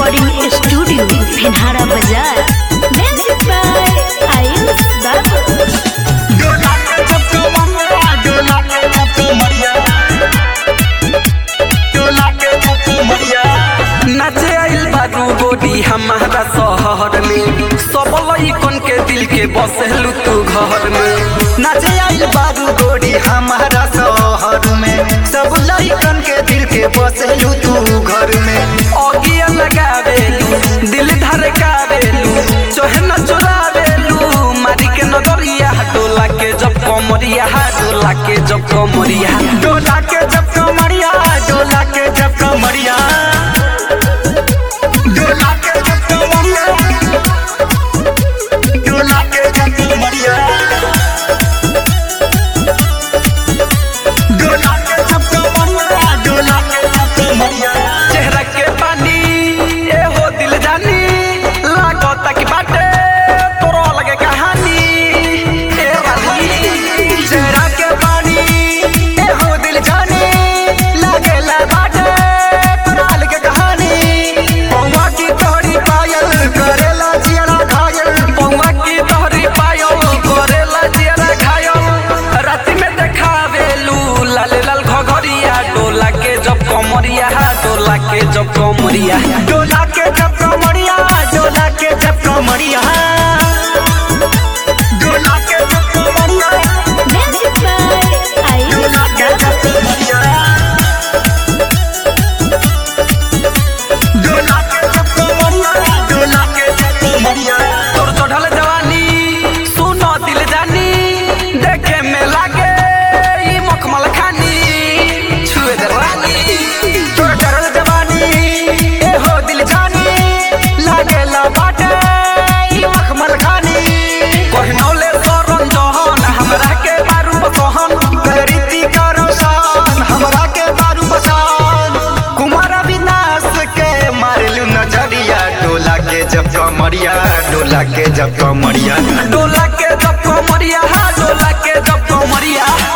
Recording studio फिनहारा बाजार। Music by आयुष बाबू। नाचे आइल बारू गोडी हमारा शहर में, सब लइकन के दिल के बसेलू तू घर में। नाचे आइल बारू गोडी हमारा शहर में, सब लइकन के दिल के बसेलू तू घर में। अगिया लगावेलू दिल धड़कावेलू, चोहे न चुरावेलू मारी के नगरिया। डोला के जब कमरिया, डोला के जब कमरिया, डोला के जब कमरिया, डोला के जब कमरिया, डोला के जब कमरिया, डोला के जब कमरिया, डोला के जब कमरिया, डोला के जब कमरिया। चेहरा के पानी ए हो दिल जानी, लागता कि बाटे तोरो लगे कहानी। ए वाली चेहरा के पानी ए हो दिल जानी, लागेला बाटे तोराल के कहानी। पौवा की तोहरी पायल करेला जियरा घायल, पौवा की तोहरी पायल करेला जियरा घायल। राति में देखावेलू लाल लाल घघरिया, डोला के जब कमरिया, डोला के जब कमरिया, डोला के जब कमरिया, डोला के जब कमरिया, डोला के जब कमरिया, म्यूजिक बाय आयुष डोला के जब कमरिया, डोला के जब कमरिया, डोला के जब कमरिया। तोर चढ़ल जवानी सुनो दिल जानी, देखे में लागे ई मखमल खानी। छुए दे रानी तोर चढ़ल जवानी ए हो दिल जानी, लागेला बाटे ई मखमल खानी। कहनौले सरन जहन हमरा के बारू बसहन, गरीबी का रोशन हमरा के बारू बसान। कुमार विनाश के मारलू नजरिया, डोला के जब कमरिया, डोला के जब कमरिया, डोला के जब कमरिया, डोला के जब कमरिया।